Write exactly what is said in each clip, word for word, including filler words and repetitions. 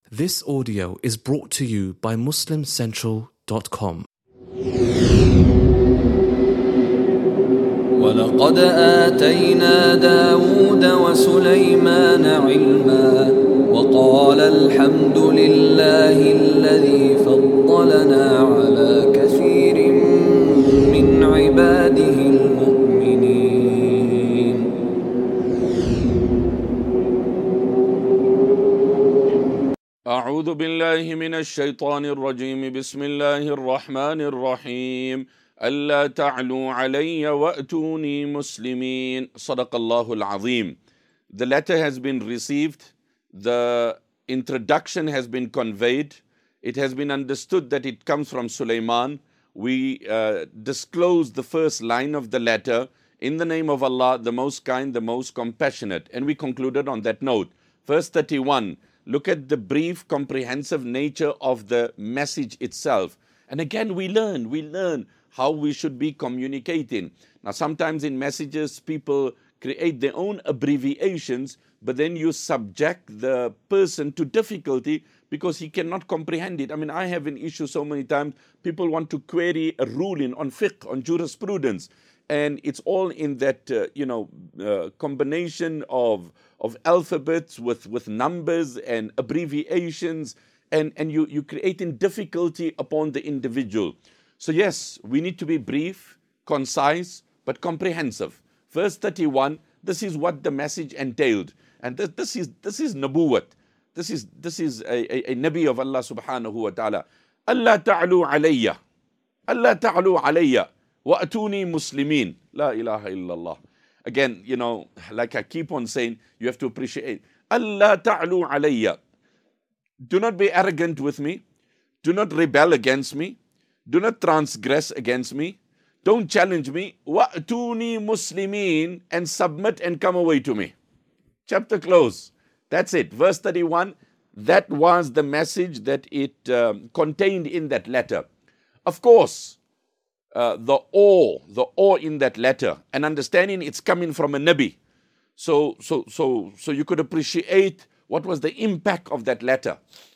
This audio is brought to you by Muslim Central dot com. ولقد آتينا داود وسليمان علما وقال الحمد لله الذي فضلنا على كثير من عباده المؤمنين. أعوذ بالله من الشيطان الرجيم. بسم الله الرحمن الرحيم. ألا تعلوا علي وأتوني مسلمين. صدق الله العظيم. The letter has been received. The introduction has been conveyed. It has been understood that it comes from Sulaiman. We uh, disclose the first line of the letter. In the name of Allah, the most kind, the most compassionate. And we concluded on that note. Verse thirty-one. Look at the brief, comprehensive nature of the message itself. And again, we learn, we learn how we should be communicating. Now, sometimes in messages, people create their own abbreviations, but then you subject the person to difficulty because he cannot comprehend it. I mean, I have an issue so many times. People want to query a ruling on fiqh, on jurisprudence. And it's all in that, uh, you know, uh, combination of of alphabets with, with numbers and abbreviations. And, and you, you're creating difficulty upon the individual. So yes, we need to be brief, concise, but comprehensive. Verse thirty-one, this is what the message entailed. And this, this is this is nabuwat. This is this is a, a, a nabi of Allah subhanahu wa ta'ala. Allah ta'alu alayya. Allah ta'alu alayya. Wa atuni muslimin. La ilaha illallah. Again, you know, like I keep on saying, you have to appreciate. Allah ta'alu alayya. Do not be arrogant with me. Do not rebel against me. Do not transgress against me. Don't challenge me. Wa'tuni muslimin, and submit and come away to me. Chapter close. That's it. Verse thirty-one. That was the message that it um, contained in that letter. Of course, uh, the awe, the awe in that letter, and understanding it's coming from a Nabi. So, so, so, so you could appreciate what was the impact of that letter.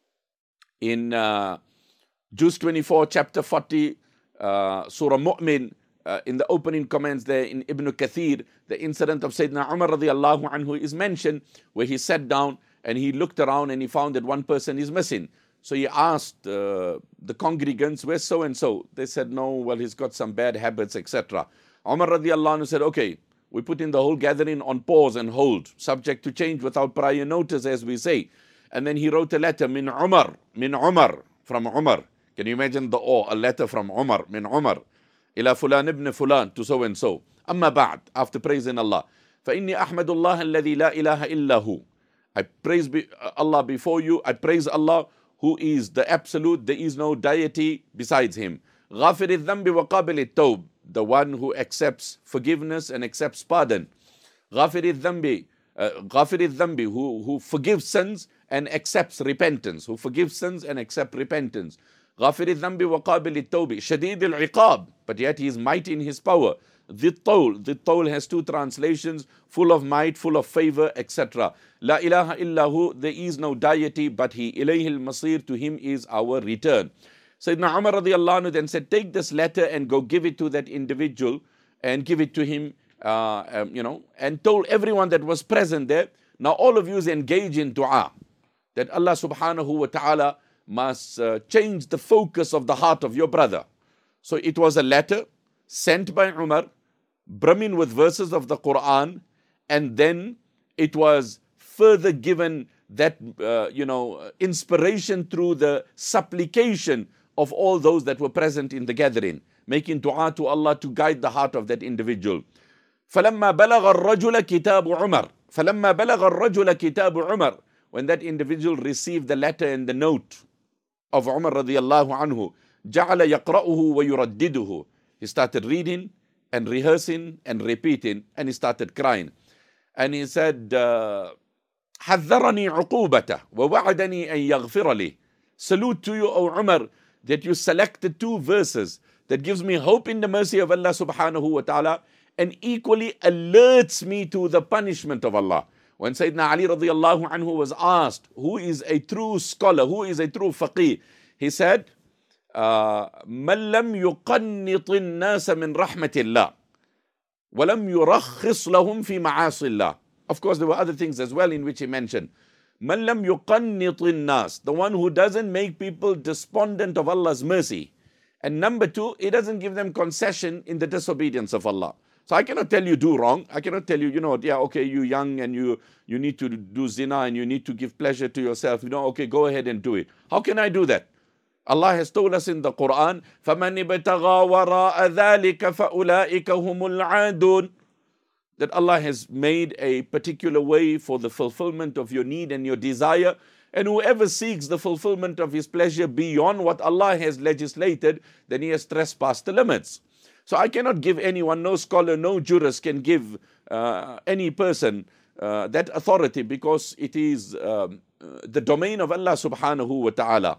In uh, Juz twenty-four, chapter forty, uh, Surah Mu'min, uh, in the opening comments there in Ibn Kathir, the incident of Sayyidina Umar radiallahu anhu is mentioned, where he sat down and he looked around and he found that one person is missing. So he asked uh, the congregants, where's so-and-so? They said, no, well, he's got some bad habits, et cetera. Umar radiallahu anhu said, okay, we put in the whole gathering on pause and hold, subject to change without prior notice, as we say. And then he wrote a letter, min Umar, min Umar, from Umar. Can you imagine the awe? A letter from Umar, min Umar, ila fulan ibn fulan, to so and so. Amma ba'd, after praising Allah. فَإِنِّي أَحْمَدُ اللَّهَ الَّذِي لَا إِلَهَ إِلَّا هُ. I praise be, uh, Allah before you. I praise Allah, who is the absolute. There is no deity besides Him. غَافِرِ الذَّنْبِ وَقَابِلِ التَّوْبِ. The one who accepts forgiveness and accepts pardon. غَافِرِ الذَّنْبِ غَافِرِ الذَّنْبِ who, who forgives sins and accepts repentance. Who forgives sins and accepts repentance. غَافِرِ الذَّنْبِ وَقَابِلِ التَّوْبِ شَدِيدِ الْعِقَابِ. But yet He is mighty in His power. ذِي الطَّوْلِ ذِي الطَّوْلِ has two translations, full of might, full of favor, et cetera. La ilaha illahu, there is no deity but He. إِلَيْهِ الْمَصِيرُ, to Him is our return. Sayyidina Umar radiallahu anhu then said, take this letter and go give it to that individual and give it to him, uh, um, you know, and told everyone that was present there, now all of you is engaged in dua, that Allah subhanahu wa ta'ala must uh, change the focus of the heart of your brother. So it was a letter sent by Umar, brimming with verses of the Quran, and then it was further given that, uh, you know, inspiration through the supplication of all those that were present in the gathering, making dua to Allah to guide the heart of that individual. فَلَمَّا بَلَغَ الرَّجُلَ كِتَابُ عُمَرٍ فَلَمَّا بَلَغَ الرَّجُلَ كِتَابُ عُمَرٍ. When that individual received the letter and the note of Umar radiallahu anhu, جَعَلَ يَقْرَأُهُ وَيُرَدِّدُهُ. He started reading and rehearsing and repeating, and he started crying. And he said, uh, حَذَّرَنِي عُقُوبَةً وَوَعَدَنِي أَن يَغْفِرَ لِي. Salute to you, O Umar, that you selected two verses that gives me hope in the mercy of Allah subhanahu wa ta'ala and equally alerts me to the punishment of Allah. When Sayyidina Ali radiallahu anhu was asked, who is a true scholar, who is a true faqih, he said, مَنْ لَمْ يُقَنِّطِ النَّاسَ مِنْ رَحْمَةِ اللَّهِ وَلَمْ يُرَخِّصْ لَهُمْ فِي مَعَاصِ اللَّهِ. Of course, there were other things as well in which he mentioned. مَنْ لَمْ يُقَنِّطِ النَّاسِ, the one who doesn't make people despondent of Allah's mercy. And number two, he doesn't give them concession in the disobedience of Allah. So I cannot tell you do wrong. I cannot tell you, you know, yeah, okay, you're young and you, you need to do zina and you need to give pleasure to yourself. You know, okay, go ahead and do it. How can I do that? Allah has told us in the Quran, فَمَنِ ابْتَغَى وَرَاءَ ذَلِكَ فَأُولَٰئِكَ هُمُ الْعَادُونَ, that Allah has made a particular way for the fulfillment of your need and your desire. And whoever seeks the fulfillment of his pleasure beyond what Allah has legislated, then he has trespassed the limits. So I cannot give anyone, no scholar, no jurist can give uh, any person uh, that authority, because it is um, the domain of Allah subhanahu wa ta'ala.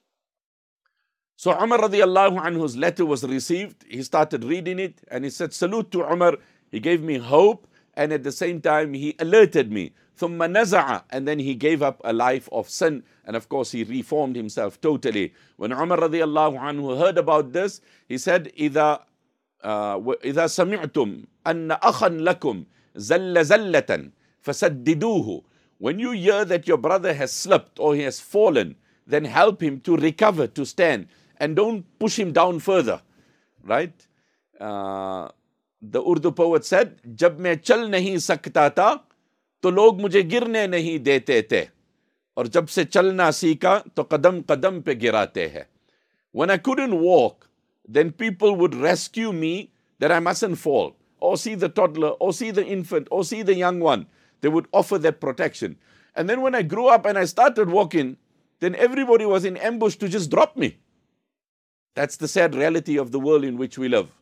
So Umar radiallahu anhu's letter was received. He started reading it and he said, salute to Umar. He gave me hope and at the same time he alerted me. ثُمَّ نَزَعَ, and then he gave up a life of sin, and of course he reformed himself totally. When Umar radiallahu anhu heard about this, he said, إِذَا إِذَا سَمِعْتُمْ أَنَّ أَخًا لَكُمْ زَلَّ زَلَّةً فَسَدِّدُوهُ. When you hear that your brother has slipped or he has fallen, then help him to recover, to stand, and don't push him down further. Right? Uh, the Urdu poet said, जब मैं चल नहीं सकता था तो लोग मुझे गिरने नहीं देते थे, और जब से चलना सीखा तो कदम कदम पे गिराते हैं. When I couldn't walk, then people would rescue me that I mustn't fall, or see the toddler, or see the infant, or see the young one. They would offer that protection. And then when I grew up and I started walking, then everybody was in ambush to just drop me. That's the sad reality of the world in which we live.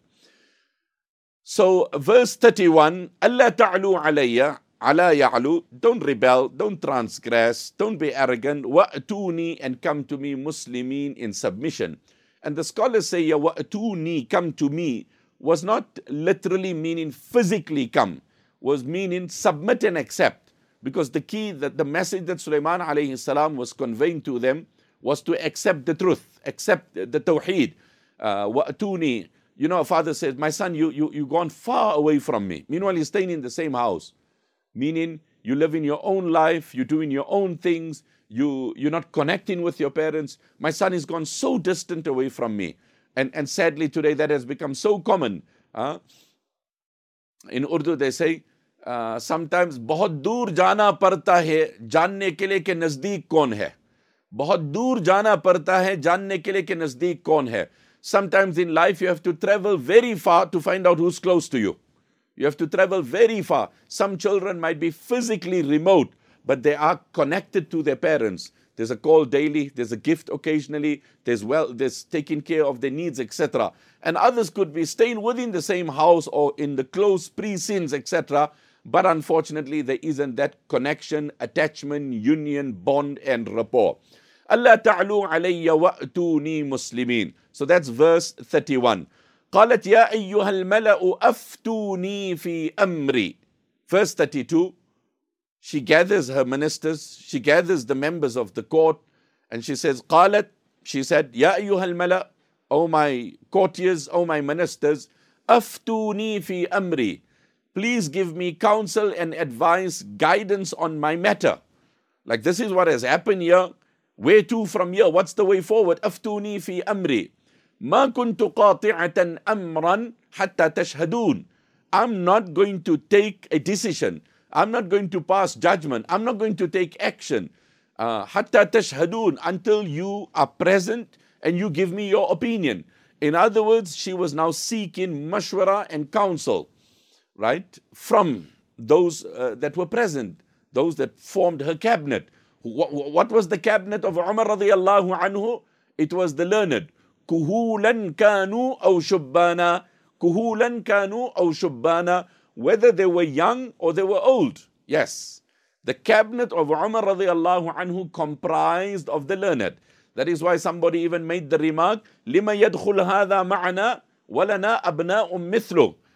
So verse thirty-one, Allah ta'alu alayya, ala ya'lu, don't rebel, don't transgress, don't be arrogant, wa'atuni, and come to me, muslimin, in submission. And the scholars say, ya wa'atuni, come to me, was not literally meaning physically come, was meaning submit and accept. Because the key, that the message that Sulaiman alayhi salam was conveying to them was to accept the truth, accept the tawheed. Uh, wa'atuni, you know, a father says, my son, you, you, you've gone far away from me. Meanwhile, he's staying in the same house. Meaning, you live in your own life, you're doing your own things, you, you're not connecting with your parents. My son has gone so distant away from me. And, and sadly today that has become so common. Uh, in Urdu they say, uh, sometimes बहुत दूर जाना पड़ता है जानने के लिए कि नज़दीक कौन है. बहुत दूर जाना पड़ता है जानने के लिए कि नज़दीक कौन है. Sometimes in life you have to travel very far to find out who's close to you. You have to travel very far. Some children might be physically remote, but they are connected to their parents. There's a call daily, there's a gift occasionally, there's well, there's taking care of their needs, et cetera. And others could be staying within the same house or in the close precincts, et cetera. But unfortunately, there isn't that connection, attachment, union, bond, and rapport. Allah ta'alu alayya wa'tuni muslimin. So that's verse thirty-one. قالت يا أيها الملأ أفتوني في أمري. Verse thirty-two. She gathers her ministers, she gathers the members of the court, and she says, قالت, she said, يا أيها الملأ, O my courtiers, O my ministers, أفتوني في أمري. Please give me counsel and advice, guidance on my matter. Like, this is what has happened here. Where to from here? What's the way forward? أفتوني في أمري. ما كنت قاطعة أمرا حتى تشهدون. I'm not going to take a decision. I'm not going to pass judgment. I'm not going to take action. Uh, حتى تشهدون, until you are present and you give me your opinion. In other words, she was now seeking mashwara and counsel, right, from those uh, that were present, those that formed her cabinet. What, what was the cabinet of Umar radiallahu anhu? It was the learned. كهولا كانوا أو شبانا. كهولا كانوا أو شبانا. Whether they were young or they were old. Yes. The cabinet of Umar radiallahu anhu comprised of the learned. That is why somebody even made the remark, لِمَ يَدْخُلْ هَذَا مَعَنَا وَلَنَا أَبْنَاءٌ مِثْلُهُ.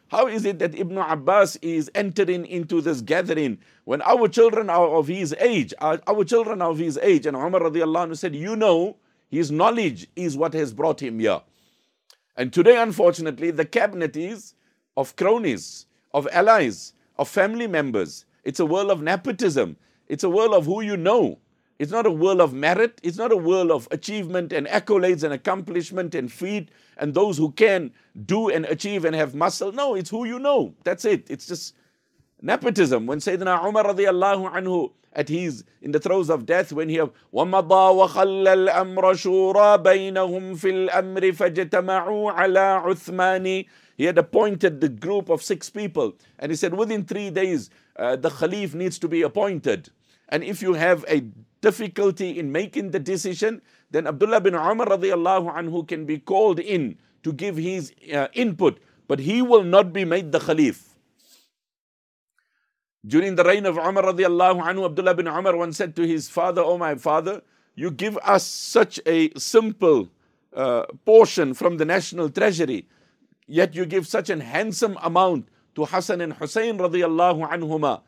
How is it that Ibn Abbas is entering into this gathering when our children are of his age, our, our children are of his age? And Umar radiallahu anhu said, you know, his knowledge is what has brought him here. And today, unfortunately, the cabinet is of cronies, of allies, of family members. It's a world of nepotism. It's a world of who you know. It's not a world of merit. It's not a world of achievement and accolades and accomplishment and feat and those who can do and achieve and have muscle. No, it's who you know. That's it. It's just nepotism. When Sayyidina Umar radiallahu anhu, at his, in the throes of death, when he have وَمَضَى وَخَلَّ الْأَمْرَ شُورَى بَيْنَهُمْ فِي الْأَمْرِ فَاجْتَمَعُوا عَلَى عُثْمَانِ. He had appointed the group of six people. And he said, within three days, uh, the Khalif needs to be appointed. And if you have a difficulty in making the decision, then Abdullah bin Umar radiallahu anhu can be called in to give his uh, input. But he will not be made the Khalif. During the reign of Umar radiallahu anhu, Abdullah bin Umar once said to his father, oh my father, you give us such a simple uh, portion from the national treasury, yet you give such an handsome amount to Hassan and Hussein radiallahu anhuma.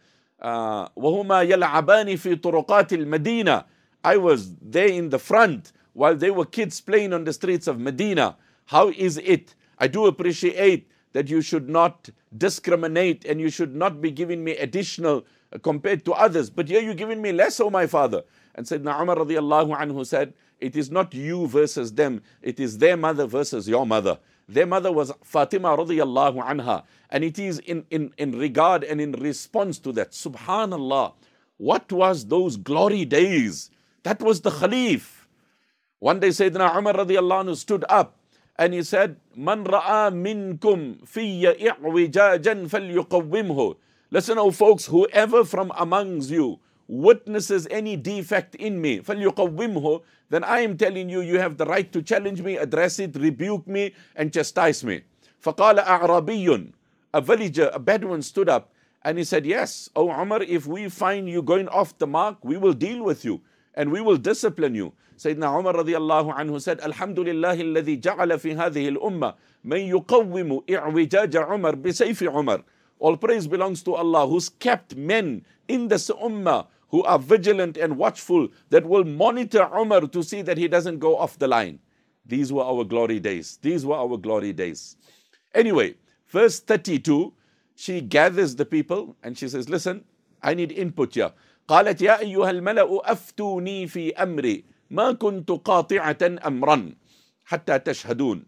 وَهُمَا يَلْعَبَانِ فِي طُرُقَاتِ الْمَدِينَةِ. I was there in the front while they were kids playing on the streets of Medina. How is it? I do appreciate that you should not discriminate and you should not be giving me additional uh, compared to others. But here you're giving me less, oh my father. And Sayyidina Umar radiallahu anhu said, it is not you versus them. It is their mother versus your mother. Their mother was Fatima radiallahu anha. And it is in, in, in regard and in response to that. Subhanallah. What was those glory days? That was the Khalif. One day Sayyidina Umar radiallahu anhu stood up and he said, Man ra'a minkum fiyya i'wijajan falyuqawwimhu. Listen, oh folks, whoever from amongst you witnesses any defect in me, falyuqawwimhu, then I am telling you, you have the right to challenge me, address it, rebuke me, and chastise me. فَقَالَ أَعْرَابِيٌّ. A villager, a Bedouin stood up and he said, yes, O Umar, if we find you going off the mark, we will deal with you and we will discipline you. Sayyidina Umar radiallahu anhu said, Alhamdulillahi alladhi ja'ala fi hadhihi al-umma man yuqawwimu i'wijaja Umar bisayfi Umar. All praise belongs to Allah who's kept men in this ummah who are vigilant and watchful, that will monitor Umar to see that he doesn't go off the line. These were our glory days. These were our glory days. Anyway, verse thirty-two, she gathers the people and she says, listen, I need input here. قالت يا أيها الملأ أفتوني في أمري ما كنت قاطعة أمرا حتى تشهدون.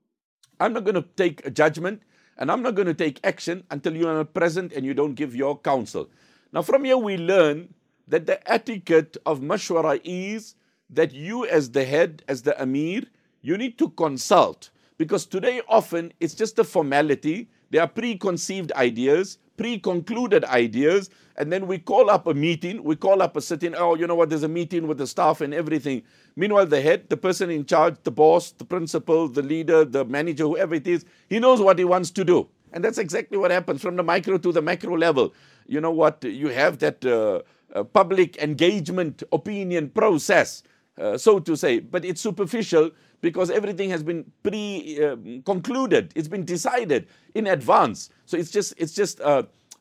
I'm not going to take a judgment and I'm not going to take action until you are present and you don't give your counsel. Now from here we learn that the etiquette of mashwara is that you as the head, as the Amir, you need to consult. Because today often it's just a formality. There are preconceived ideas, pre-concluded ideas, and then we call up a meeting, we call up a sitting, oh, you know what, there's a meeting with the staff and everything. Meanwhile, the head, the person in charge, the boss, the principal, the leader, the manager, whoever it is, he knows what he wants to do. And that's exactly what happens from the micro to the macro level. You know what, you have that uh, uh, public engagement opinion process, uh, so to say, but it's superficial because everything has been pre-concluded. Uh, it's been decided in advance. So it's just, it's just uh,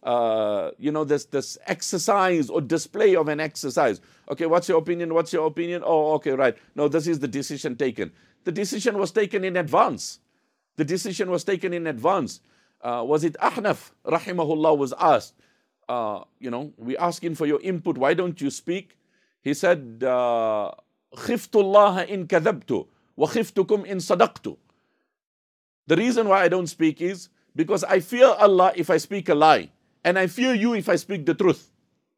uh, you know, this, this exercise or display of an exercise. Okay, what's your opinion? What's your opinion? Oh, okay, right. No, this is the decision taken. The decision was taken in advance. The decision was taken in advance. Uh, was it Ahnaf, rahimahullah, was asked, uh, you know, we asking for your input, why don't you speak? He said, uh, خِفْتُ اللَّهَ إِن كَذَبْتُ وَخِفْتُكُمْ إِن صَدَقْتُ. The reason why I don't speak is because I fear Allah if I speak a lie, and I fear you if I speak the truth.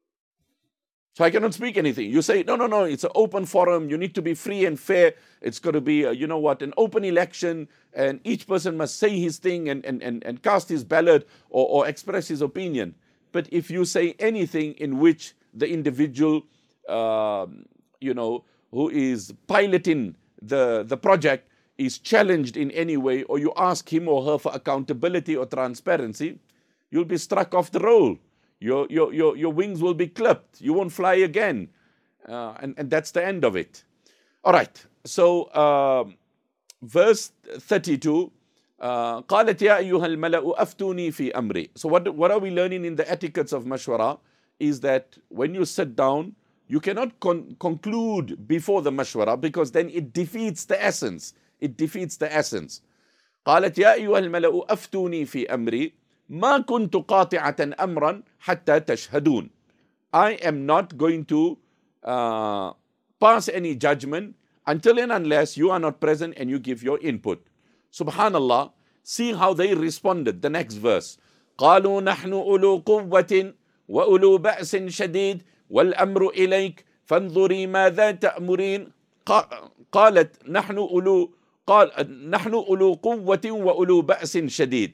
So I cannot speak anything. You say, no, no, no, it's an open forum. You need to be free and fair. It's got to be, uh, you know what, an open election, and each person must say his thing and, and, and, and cast his ballot or, or express his opinion. But if you say anything in which the individual, uh, you know, who is piloting the, the project is challenged in any way, or you ask him or her for accountability or transparency, you'll be struck off the roll. Your, your, your, your wings will be clipped. You won't fly again. Uh, and, and that's the end of it. All right. So, uh, verse thirty-two, uh, قالت يا أيها الملأ أفتوني في أمري. So what, what are we learning in the etiquettes of mashwara is that when you sit down, you cannot con- conclude before the mashwara because then it defeats the essence. It defeats the essence. قالت يا أيها الملأ أفتوني في أمري ما كنت قاطعة أمرا حتى تشهدون. I am not going to uh, pass any judgment until and unless you are not present and you give your input. Subhanallah, see how they responded. The next verse. قالوا نحن أولو قوة وأولو بأس شديد والأمر إليك فانظري ماذا تأمرين. قالت نحن أولو قال نحن أولو قوة وأولو بأس شديد.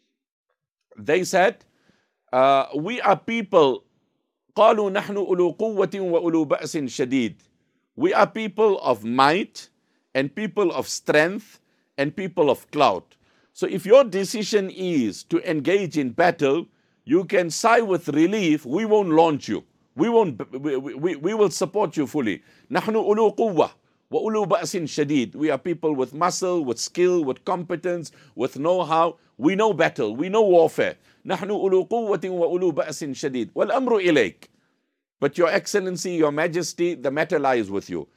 They said, uh, we are people. قالوا نحن أولو قوة وأولو بأس شديد. We are people of might and people of strength and people of clout. So if your decision is to engage in battle, you can sigh with relief. We won't launch you. We won't. We, we, we will support you fully. نحن أولو قوة وأولو بأس شديد. We are people with muscle, with skill, with competence, with know-how. We know battle. We know warfare. نحن أولو قوة وأولو بأس شديد والأمر إليك. But your excellency, your majesty, the matter lies with you.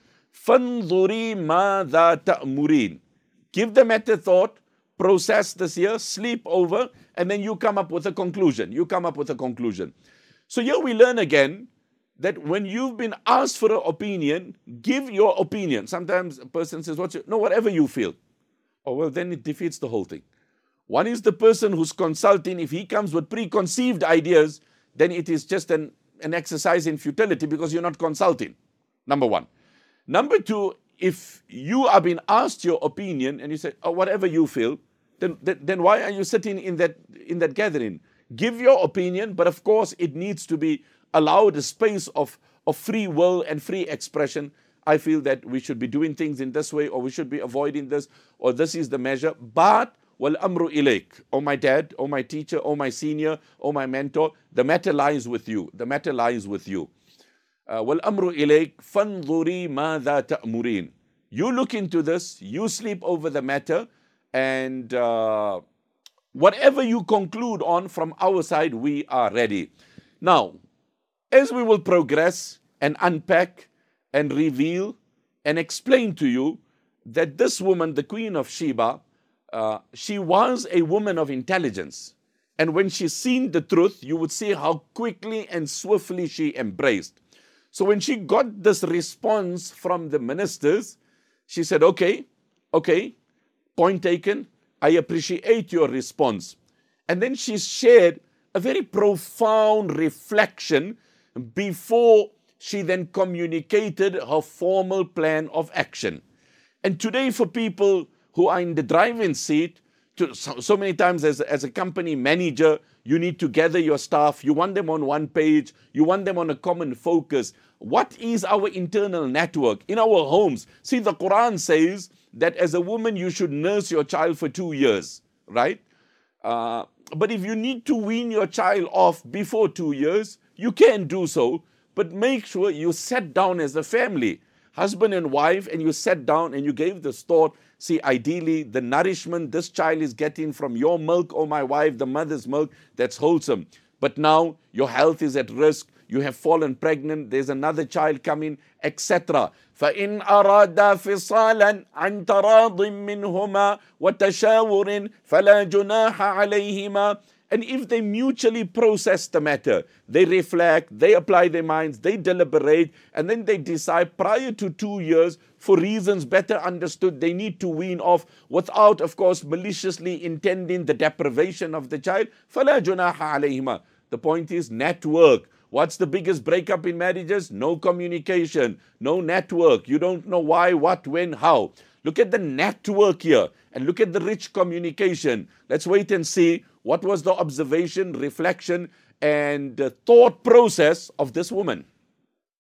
فانظري ماذا تأمرين. Give the matter thought, process this here, sleep over, and then you come up with a conclusion. You come up with a conclusion. So here we learn again that when you've been asked for an opinion, give your opinion. Sometimes a person says, "What's your-" no, whatever you feel. Oh, well, then it defeats the whole thing. One is the person who's consulting. If he comes with preconceived ideas, then it is just an, an exercise in futility because you're not consulting. Number one. Number two, if you are being asked your opinion and you say, oh, whatever you feel, then, then, then why are you sitting in that, in that gathering? Give your opinion, but of course it needs to be allowed a space of, of free will and free expression. I feel that we should be doing things in this way, or we should be avoiding this, or this is the measure. But wal amru ilayk, oh my dad, oh my teacher, oh my senior, oh my mentor, the matter lies with you. The matter lies with you. Wal amru ilayk fanzuri madha ta'murin. You look into this, you sleep over the matter, and uh, whatever you conclude on from our side, we are ready. Now, as we will progress and unpack and reveal and explain to you that this woman, the Queen of Sheba, uh, she was a woman of intelligence. And when she seen the truth, you would see how quickly and swiftly she embraced. So when she got this response from the ministers, she said, okay, okay, point taken. I appreciate your response. And then she shared a very profound reflection before she then communicated her formal plan of action. And today for people who are in the driving seat, to, so, so many times as, as a company manager, you need to gather your staff. You want them on one page. You want them on a common focus. What is our internal network in our homes? See, the Quran says that as a woman, you should nurse your child for two years, right? Uh, but if you need to wean your child off before two years, you can do so. But make sure you sit down as a family, husband and wife, and you sat down and you gave this thought. See, ideally, the nourishment this child is getting from your milk, or my wife, the mother's milk, that's wholesome. But now your health is at risk. You have fallen pregnant. There's another child coming, et cetera. فَإِنْ أَرَادَا فِصَالًا عَنْ تَرَاضٍ مِّنْهُمَا وَتَشَاوُرٍ فَلَا جُنَاحَ عَلَيْهِمَا. And if they mutually process the matter, they reflect, they apply their minds, they deliberate, and then they decide prior to two years, for reasons better understood, they need to wean off without, of course, maliciously intending the deprivation of the child. فَلَا جُنَاحَ عَلَيْهِمَا. The point is network. What's the biggest breakup in marriages? No communication, no network. You don't know why, what, when, how. Look at the network here and look at the rich communication. Let's wait and see what was the observation, reflection, and uh, thought process of this woman.